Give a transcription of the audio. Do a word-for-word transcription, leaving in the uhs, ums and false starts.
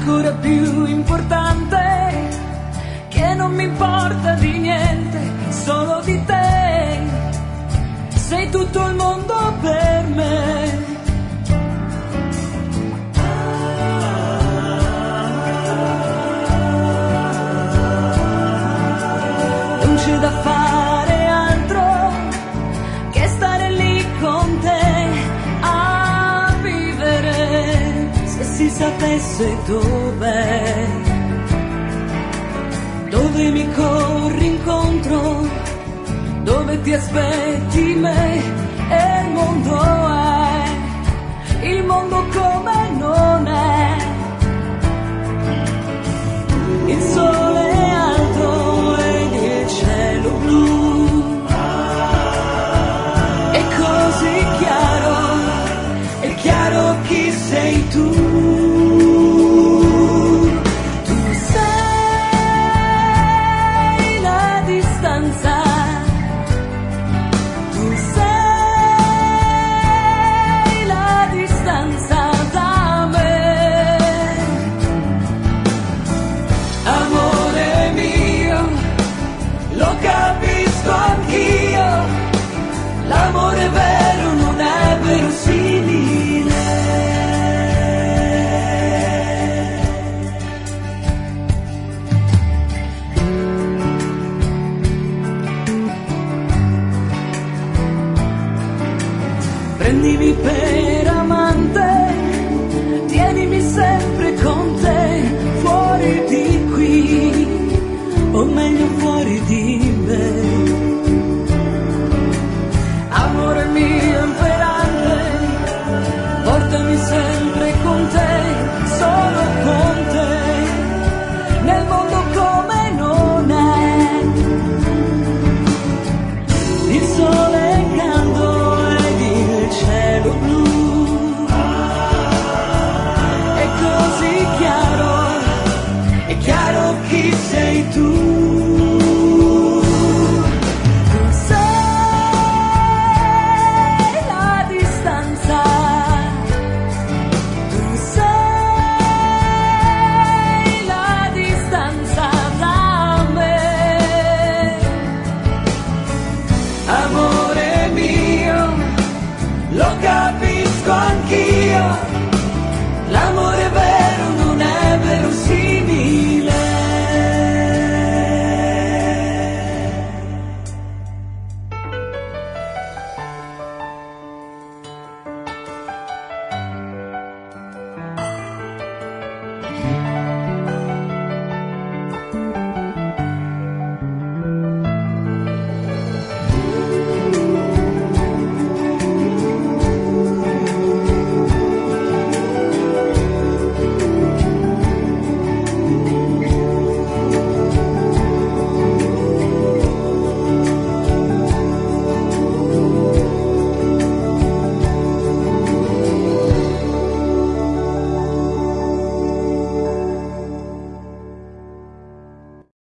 ancora più importante, che non mi importa di niente, solo di te, sei tutto il mondo per me. Non c'è da fare altro che stare lì con te a vivere, se si sapesse dov'è, dove mi corri incontro, dove ti aspetti me, e il mondo è, il mondo come non è, il sole è alto ed il cielo blu, è così chiaro, è chiaro chi sei tu. L'amore vero non è verosimile. Prendimi per amante, tienimi sempre con te, fuori di qui, o meglio fuori di me. Amore mio imperante, portami sempre con te, solo con te, nel mondo come non è. Il sole è caldo ed il cielo blu, è così chiaro, è chiaro chi sei tu. Lo capisco anch'io.